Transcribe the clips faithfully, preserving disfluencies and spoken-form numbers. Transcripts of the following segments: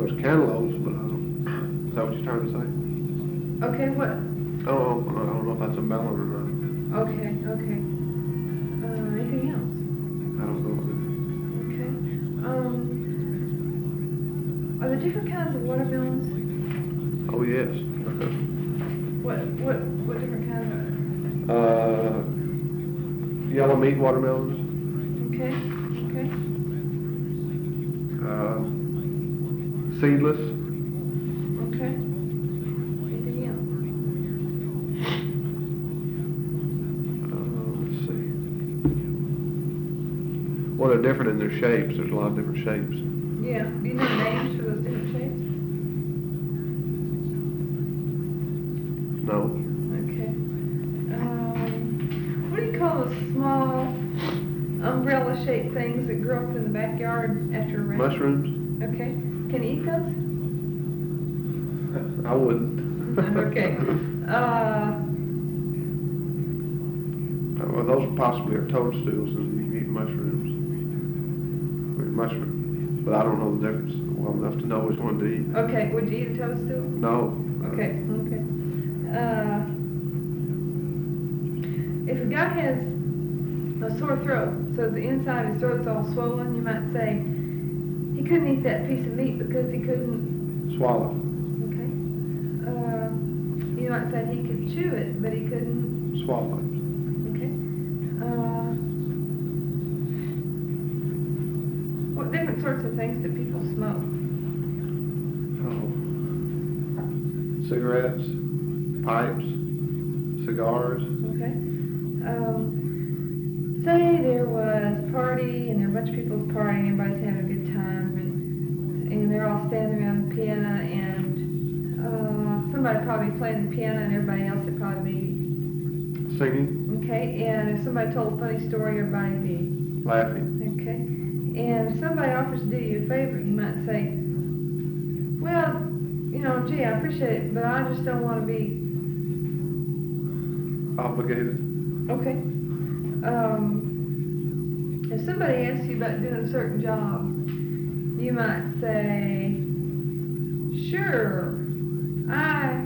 know there's cantaloupes, but I don't, is that what you're trying to say? Okay, what? Oh, I don't know if that's a melon or not. Okay, okay. Uh, anything else? I don't know. Okay. Um, are there different kinds of watermelons? Oh, yes. What, what, what different kinds Uh, yellow meat watermelons. are? Okay, okay. Uh, seedless. Okay. Anything else? Uh, let's see. Well, they're different in their shapes. There's a lot of different shapes. Yeah. Do you know names for those different shapes? No. Okay. Um, what do you call those small umbrella-shaped things that grow up in the backyard after a rain? Mushrooms? Okay. Can you eat those? I wouldn't. Okay. Uh, Well, those possibly are toadstools, and you can eat mushrooms. I mean, mushrooms. But I don't know the difference well enough to know which one to eat. okay. Would you eat a toadstool? No. Okay. Okay. Uh, if a guy has a sore throat, so the inside of his throat's all swollen, you might say he couldn't eat that piece of meat because he couldn't. Swallow. Okay. Uh, you might say he could chew it, but he couldn't. Swallow. Okay. Uh, what different sorts of things do people smoke? Oh. Cigarettes, pipes, cigars. Okay. Um, say there was a party and there were a bunch of people partying, everybody's having a good time, and, and they're all standing around the piano, and uh, somebody probably playing the piano and everybody else would probably be, Singing, okay, and if somebody told a funny story, everybody would be, laughing. okay. And if somebody offers to do you a favor, you might say, well, you know, gee, I appreciate it, but I just don't want to be, Obligated. okay. Um, if somebody asks you about doing a certain job, you might say, sure, I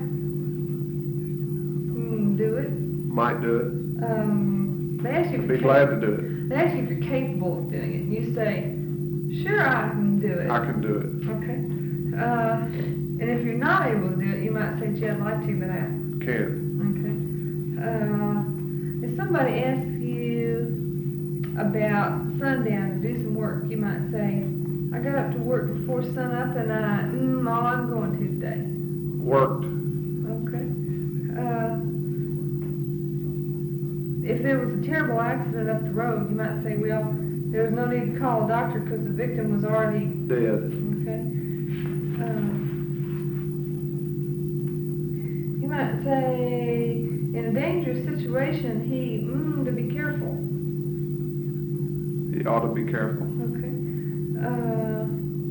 mm, do it. Might do it. Um, they ask you if Be you're glad cap- to do it. They ask you if you're capable of doing it. And you say, sure, I can do it. I can do it. Okay. Uh, and if you're not able to do it, you might say, gee, I'd like to, but I... Can. Okay. Uh, if somebody asks you about sundown to do some work, you might say, I got up to work before sunup and I, mm, all I'm going to today. Worked. Okay. Uh, if there was a terrible accident up the road, you might say, well, there's no need to call a doctor because the victim was already... Dead. Okay. Uh, you might say, in a dangerous situation, he, mm, to be careful. You ought to be careful. Okay. Uh,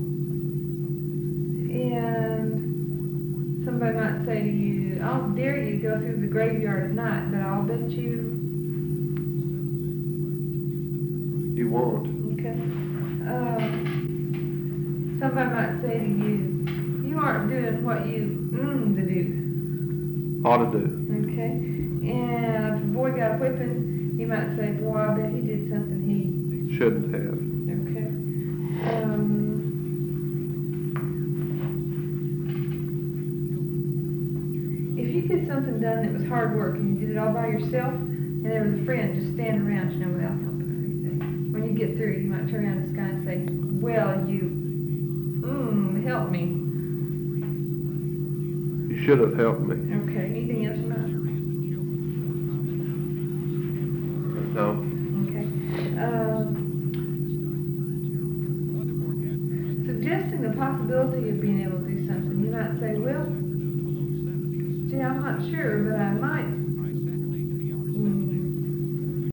and somebody might say to you, I'll dare you to go through the graveyard at night, but I'll bet you... You won't. Okay. Uh, somebody might say to you, you aren't doing what you, mm, to do. Ought to do. Okay. And if a boy got a whipping, you might say, boy, I bet he did something he... Shouldn't have. Okay. Um, if you did something done that was hard work and you did it all by yourself, and there was a friend just standing around, you know, without helping or anything, when you get through, you might turn around to this guy and say, well, you, mm, help me. You should have helped me. Okay. Anything else you might? No. Okay. Um, suggesting the possibility of being able to do something, you might say, well, gee, I'm not sure, but I might